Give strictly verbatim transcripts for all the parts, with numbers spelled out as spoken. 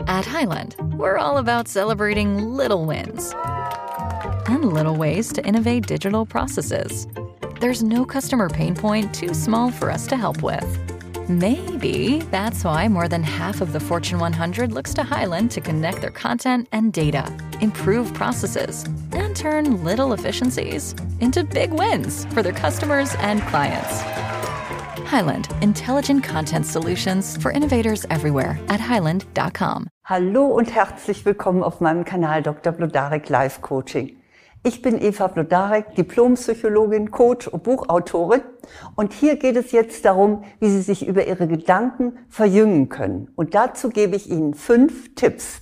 At Highland, we're all about celebrating little wins and little ways to innovate digital processes. There's no customer pain point too small for us to help with. Maybe that's why more than half of the Fortune one hundred looks to Highland to connect their content and data, improve processes, and turn little efficiencies into big wins for their customers and clients. Highland, intelligent content solutions for innovators everywhere at highland dot com. Hallo und herzlich willkommen auf meinem Kanal Doktor Blodarek Life Coaching. Ich bin Eva Blodarek, Diplompsychologin, Coach und Buchautorin, und hier geht es jetzt darum, wie Sie sich über Ihre Gedanken verjüngen können. Und dazu gebe ich Ihnen fünf Tipps.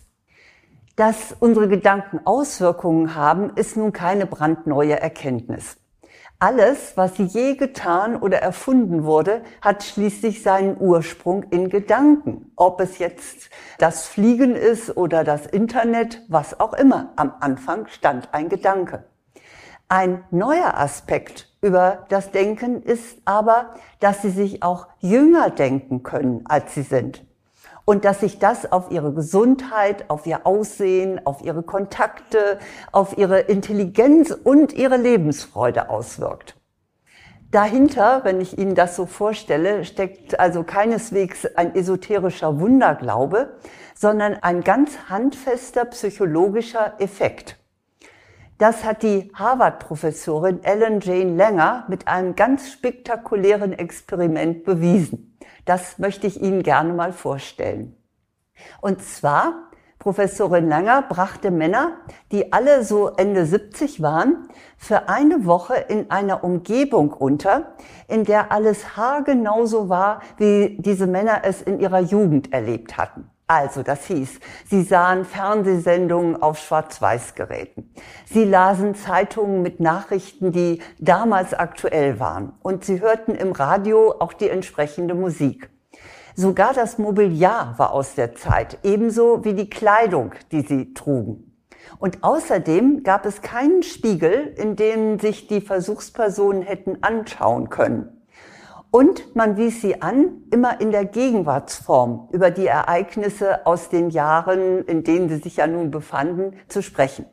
Dass unsere Gedanken Auswirkungen haben, ist nun keine brandneue Erkenntnis. Alles, was je getan oder erfunden wurde, hat schließlich seinen Ursprung in Gedanken. Ob es jetzt das Fliegen ist oder das Internet, was auch immer. Am Anfang stand ein Gedanke. Ein neuer Aspekt über das Denken ist aber, dass Sie sich auch jünger denken können, als Sie sind. Und dass sich das auf Ihre Gesundheit, auf Ihr Aussehen, auf Ihre Kontakte, auf Ihre Intelligenz und Ihre Lebensfreude auswirkt. Dahinter, wenn ich Ihnen das so vorstelle, steckt also keineswegs ein esoterischer Wunderglaube, sondern ein ganz handfester psychologischer Effekt. Das hat die Harvard-Professorin Ellen Jane Langer mit einem ganz spektakulären Experiment bewiesen. Das möchte ich Ihnen gerne mal vorstellen. Und zwar, Professorin Langer brachte Männer, die alle so Ende siebzig waren, für eine Woche in einer Umgebung unter, in der alles haargenau so war, wie diese Männer es in ihrer Jugend erlebt hatten. Also, das hieß, sie sahen Fernsehsendungen auf Schwarz-Weiß-Geräten. Sie lasen Zeitungen mit Nachrichten, die damals aktuell waren. Und sie hörten im Radio auch die entsprechende Musik. Sogar das Mobiliar war aus der Zeit, ebenso wie die Kleidung, die sie trugen. Und außerdem gab es keinen Spiegel, in dem sich die Versuchspersonen hätten anschauen können. Und man wies sie an, immer in der Gegenwartsform über die Ereignisse aus den Jahren, in denen sie sich ja nun befanden, zu sprechen.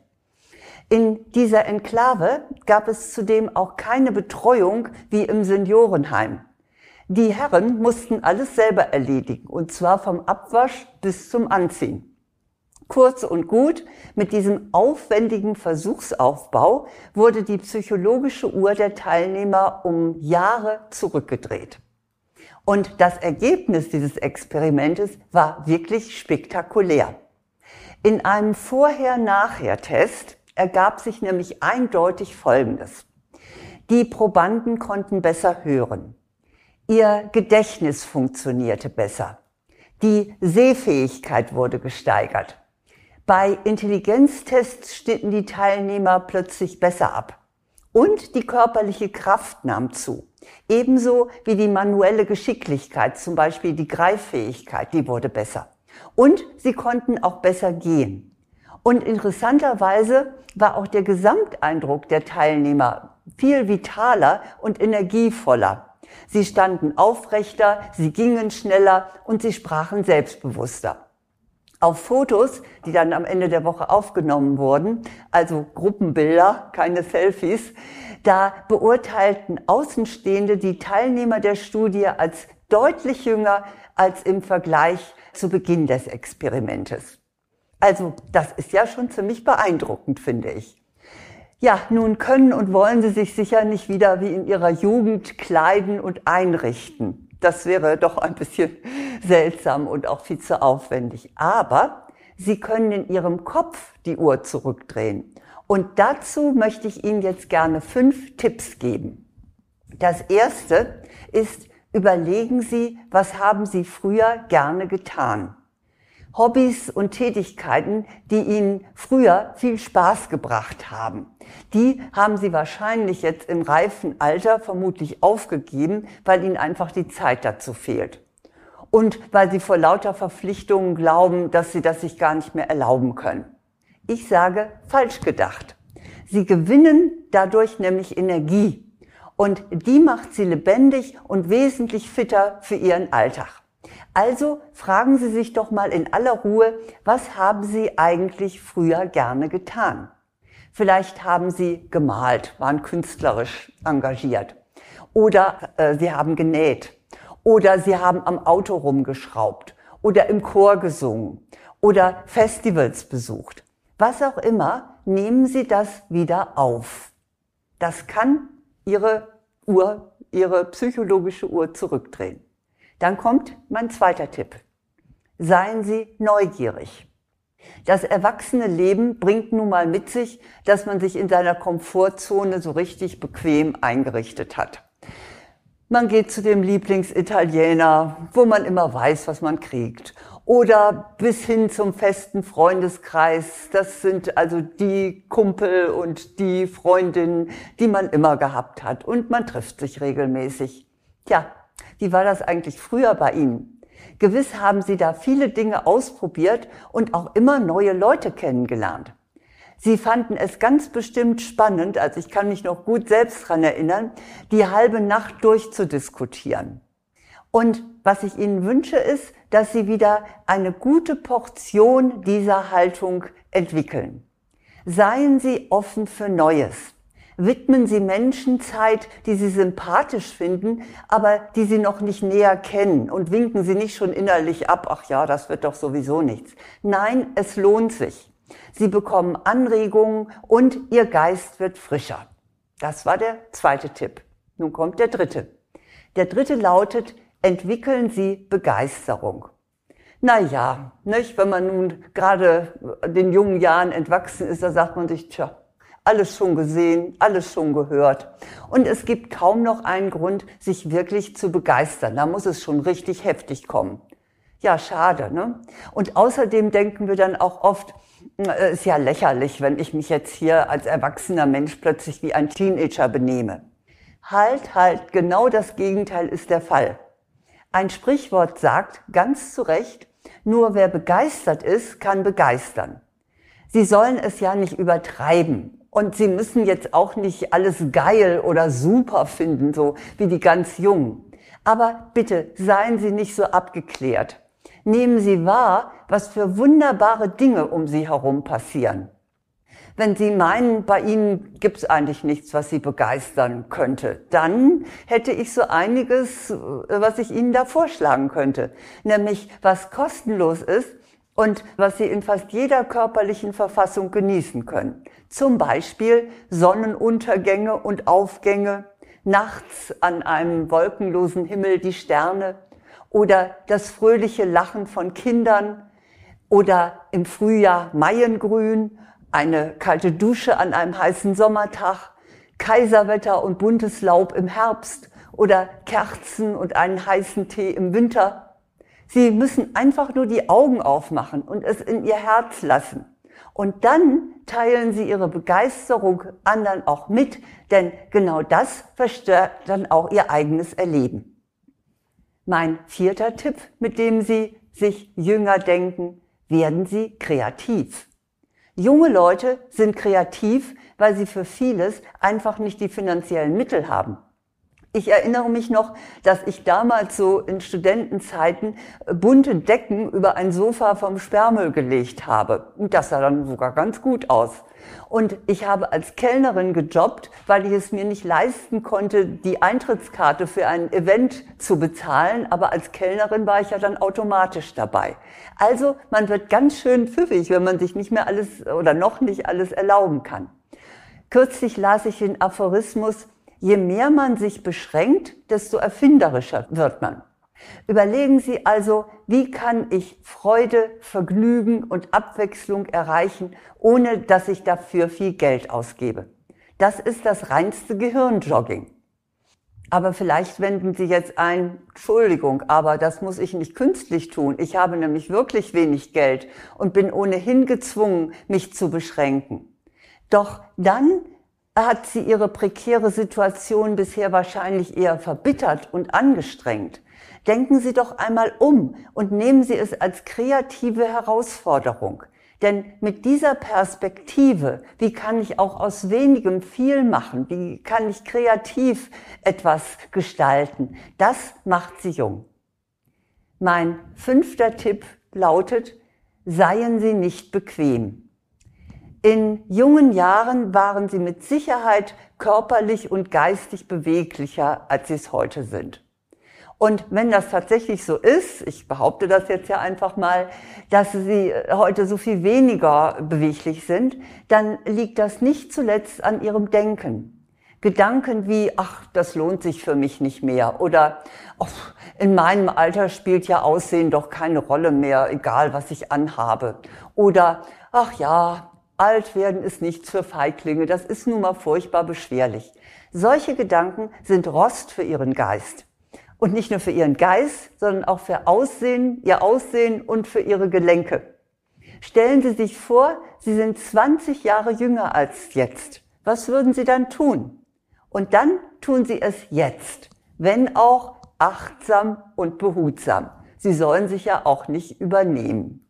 In dieser Enklave gab es zudem auch keine Betreuung wie im Seniorenheim. Die Herren mussten alles selber erledigen, und zwar vom Abwasch bis zum Anziehen. Kurz und gut, mit diesem aufwendigen Versuchsaufbau wurde die psychologische Uhr der Teilnehmer um Jahre zurückgedreht. Und das Ergebnis dieses Experimentes war wirklich spektakulär. In einem Vorher-Nachher-Test ergab sich nämlich eindeutig Folgendes. Die Probanden konnten besser hören. Ihr Gedächtnis funktionierte besser. Die Sehfähigkeit wurde gesteigert. Bei Intelligenztests schnitten die Teilnehmer plötzlich besser ab. Und die körperliche Kraft nahm zu. Ebenso wie die manuelle Geschicklichkeit, zum Beispiel die Greiffähigkeit, die wurde besser. Und sie konnten auch besser gehen. Und interessanterweise war auch der Gesamteindruck der Teilnehmer viel vitaler und energievoller. Sie standen aufrechter, sie gingen schneller und sie sprachen selbstbewusster. Auf Fotos, die dann am Ende der Woche aufgenommen wurden, also Gruppenbilder, keine Selfies, da beurteilten Außenstehende die Teilnehmer der Studie als deutlich jünger als im Vergleich zu Beginn des Experimentes. Also das ist ja schon ziemlich beeindruckend, finde ich. Ja, nun können und wollen Sie sich sicher nicht wieder wie in Ihrer Jugend kleiden und einrichten. Das wäre doch ein bisschen seltsam und auch viel zu aufwendig. Aber Sie können in Ihrem Kopf die Uhr zurückdrehen. Und dazu möchte ich Ihnen jetzt gerne fünf Tipps geben. Das erste ist, überlegen Sie, was haben Sie früher gerne getan? Hobbys und Tätigkeiten, die Ihnen früher viel Spaß gebracht haben. Die haben Sie wahrscheinlich jetzt im reifen Alter vermutlich aufgegeben, weil Ihnen einfach die Zeit dazu fehlt. Und weil Sie vor lauter Verpflichtungen glauben, dass Sie das sich gar nicht mehr erlauben können. Ich sage, falsch gedacht. Sie gewinnen dadurch nämlich Energie. Und die macht Sie lebendig und wesentlich fitter für Ihren Alltag. Also fragen Sie sich doch mal in aller Ruhe, was haben Sie eigentlich früher gerne getan? Vielleicht haben Sie gemalt, waren künstlerisch engagiert. Oder äh, Sie haben genäht. Oder Sie haben am Auto rumgeschraubt. Oder im Chor gesungen. Oder Festivals besucht. Was auch immer, nehmen Sie das wieder auf. Das kann Ihre Uhr, Ihre psychologische Uhr zurückdrehen. Dann kommt mein zweiter Tipp. Seien Sie neugierig. Das erwachsene Leben bringt nun mal mit sich, dass man sich in seiner Komfortzone so richtig bequem eingerichtet hat. Man geht zu dem Lieblingsitaliener, wo man immer weiß, was man kriegt. Oder bis hin zum festen Freundeskreis. Das sind also die Kumpel und die Freundinnen, die man immer gehabt hat. Und man trifft sich regelmäßig. Tja, wie war das eigentlich früher bei Ihnen? Gewiss haben Sie da viele Dinge ausprobiert und auch immer neue Leute kennengelernt. Sie fanden es ganz bestimmt spannend, also ich kann mich noch gut selbst dran erinnern, die halbe Nacht durchzudiskutieren. Und was ich Ihnen wünsche, ist, dass Sie wieder eine gute Portion dieser Haltung entwickeln. Seien Sie offen für Neues. Widmen Sie Menschen Zeit, die Sie sympathisch finden, aber die Sie noch nicht näher kennen, und winken Sie nicht schon innerlich ab, ach ja, das wird doch sowieso nichts. Nein, es lohnt sich. Sie bekommen Anregungen und Ihr Geist wird frischer. Das war der zweite Tipp. Nun kommt der dritte. Der dritte lautet, entwickeln Sie Begeisterung. Na ja, nicht? Wenn man nun gerade den jungen Jahren entwachsen ist, da sagt man sich, tja, alles schon gesehen, alles schon gehört. Und es gibt kaum noch einen Grund, sich wirklich zu begeistern. Da muss es schon richtig heftig kommen. Ja, schade, ne? Und außerdem denken wir dann auch oft, es ist ja lächerlich, wenn ich mich jetzt hier als erwachsener Mensch plötzlich wie ein Teenager benehme. Halt, halt, genau das Gegenteil ist der Fall. Ein Sprichwort sagt, ganz zu Recht, nur wer begeistert ist, kann begeistern. Sie sollen es ja nicht übertreiben. Und Sie müssen jetzt auch nicht alles geil oder super finden, so wie die ganz Jungen. Aber bitte, seien Sie nicht so abgeklärt. Nehmen Sie wahr, was für wunderbare Dinge um Sie herum passieren. Wenn Sie meinen, bei Ihnen gibt es eigentlich nichts, was Sie begeistern könnte, dann hätte ich so einiges, was ich Ihnen da vorschlagen könnte. Nämlich, was kostenlos ist und was Sie in fast jeder körperlichen Verfassung genießen können. Zum Beispiel Sonnenuntergänge und Aufgänge, nachts an einem wolkenlosen Himmel die Sterne oder das fröhliche Lachen von Kindern oder im Frühjahr Maiengrün, eine kalte Dusche an einem heißen Sommertag, Kaiserwetter und buntes Laub im Herbst oder Kerzen und einen heißen Tee im Winter. Sie müssen einfach nur die Augen aufmachen und es in Ihr Herz lassen. Und dann teilen Sie Ihre Begeisterung anderen auch mit, denn genau das verstärkt dann auch Ihr eigenes Erleben. Mein vierter Tipp, mit dem Sie sich jünger denken, werden Sie kreativ. Junge Leute sind kreativ, weil sie für vieles einfach nicht die finanziellen Mittel haben. Ich erinnere mich noch, dass ich damals so in Studentenzeiten bunte Decken über ein Sofa vom Sperrmüll gelegt habe. Und das sah dann sogar ganz gut aus. Und ich habe als Kellnerin gejobbt, weil ich es mir nicht leisten konnte, die Eintrittskarte für ein Event zu bezahlen. Aber als Kellnerin war ich ja dann automatisch dabei. Also man wird ganz schön pfiffig, wenn man sich nicht mehr alles oder noch nicht alles erlauben kann. Kürzlich las ich den Aphorismus, je mehr man sich beschränkt, desto erfinderischer wird man. Überlegen Sie also, wie kann ich Freude, Vergnügen und Abwechslung erreichen, ohne dass ich dafür viel Geld ausgebe. Das ist das reinste Gehirnjogging. Aber vielleicht wenden Sie jetzt ein, Entschuldigung, aber das muss ich nicht künstlich tun. Ich habe nämlich wirklich wenig Geld und bin ohnehin gezwungen, mich zu beschränken. Doch dann hat Sie Ihre prekäre Situation bisher wahrscheinlich eher verbittert und angestrengt. Denken Sie doch einmal um und nehmen Sie es als kreative Herausforderung. Denn mit dieser Perspektive, wie kann ich auch aus wenigem viel machen? Wie kann ich kreativ etwas gestalten? Das macht Sie jung. Mein fünfter Tipp lautet, seien Sie nicht bequem. In jungen Jahren waren Sie mit Sicherheit körperlich und geistig beweglicher, als Sie es heute sind. Und wenn das tatsächlich so ist, ich behaupte das jetzt ja einfach mal, dass Sie heute so viel weniger beweglich sind, dann liegt das nicht zuletzt an Ihrem Denken. Gedanken wie, ach, das lohnt sich für mich nicht mehr oder oh, in meinem Alter spielt ja Aussehen doch keine Rolle mehr, egal was ich anhabe. Oder, ach ja, alt werden ist nichts für Feiglinge, das ist nun mal furchtbar beschwerlich. Solche Gedanken sind Rost für Ihren Geist. Und nicht nur für Ihren Geist, sondern auch für Aussehen, Ihr Aussehen und für Ihre Gelenke. Stellen Sie sich vor, Sie sind zwanzig Jahre jünger als jetzt. Was würden Sie dann tun? Und dann tun Sie es jetzt, wenn auch achtsam und behutsam. Sie sollen sich ja auch nicht übernehmen.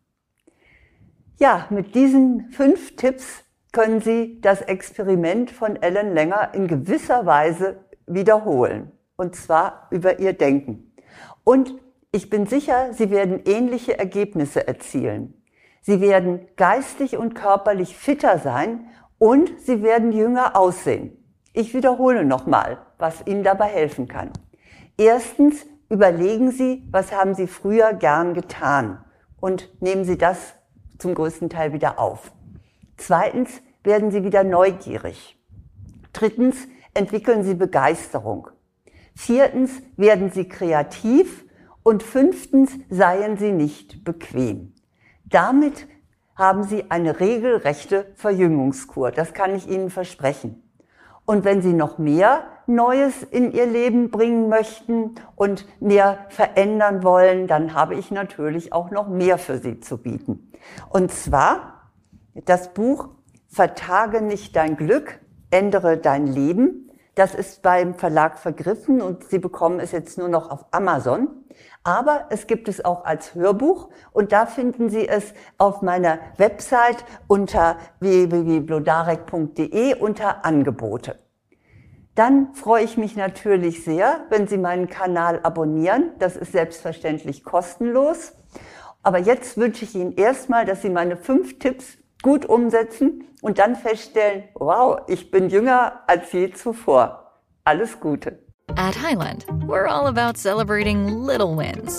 Ja, mit diesen fünf Tipps können Sie das Experiment von Ellen Langer in gewisser Weise wiederholen. Und zwar über Ihr Denken. Und ich bin sicher, Sie werden ähnliche Ergebnisse erzielen. Sie werden geistig und körperlich fitter sein und Sie werden jünger aussehen. Ich wiederhole nochmal, was Ihnen dabei helfen kann. Erstens, überlegen Sie, was haben Sie früher gern getan und nehmen Sie das zum größten Teil wieder auf. Zweitens, werden Sie wieder neugierig. Drittens, entwickeln Sie Begeisterung. Viertens, werden Sie kreativ und fünftens, seien Sie nicht bequem. Damit haben Sie eine regelrechte Verjüngungskur, das kann ich Ihnen versprechen. Und wenn Sie noch mehr Neues in Ihr Leben bringen möchten und mehr verändern wollen, dann habe ich natürlich auch noch mehr für Sie zu bieten. Und zwar das Buch Vertage nicht dein Glück, ändere dein Leben. Das ist beim Verlag vergriffen und Sie bekommen es jetzt nur noch auf Amazon. Aber es gibt es auch als Hörbuch und da finden Sie es auf meiner Website unter w w w punkt blodarek punkt d e unter Angebote. Dann freue ich mich natürlich sehr, wenn Sie meinen Kanal abonnieren. Das ist selbstverständlich kostenlos. Aber jetzt wünsche ich Ihnen erstmal, dass Sie meine fünf Tipps gut umsetzen und dann feststellen, wow, ich bin jünger als je zuvor. Alles Gute. At Highland, we're all about celebrating little wins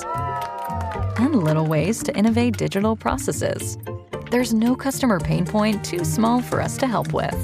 and little ways to innovate digital processes. There's no customer pain point too small for us to help with.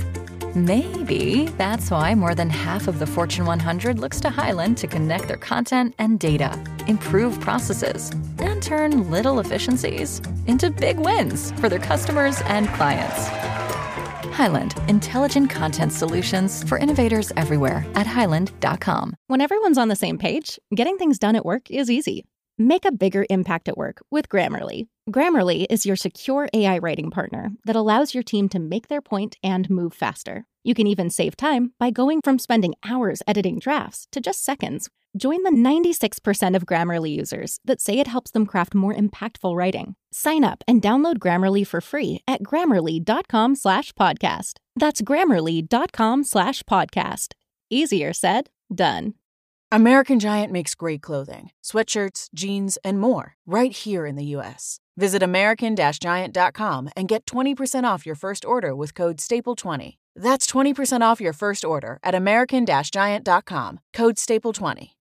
Maybe that's why more than half of the Fortune one hundred looks to Highland to connect their content and data, improve processes, and turn little efficiencies into big wins for their customers and clients. Highland, intelligent content solutions for innovators everywhere at highland dot com. When everyone's on the same page, getting things done at work is easy. Make a bigger impact at work with Grammarly. Grammarly is your secure A I writing partner that allows your team to make their point and move faster. You can even save time by going from spending hours editing drafts to just seconds. Join the ninety-six percent of Grammarly users that say it helps them craft more impactful writing. Sign up and download Grammarly for free at grammarly.com slash podcast. That's grammarly.com slash podcast. Easier said, done. American Giant makes great clothing, sweatshirts, jeans, and more right here in the U S. Visit American Giant dot com and get twenty percent off your first order with code staple twenty. That's twenty percent off your first order at American Giant dot com, code staple twenty.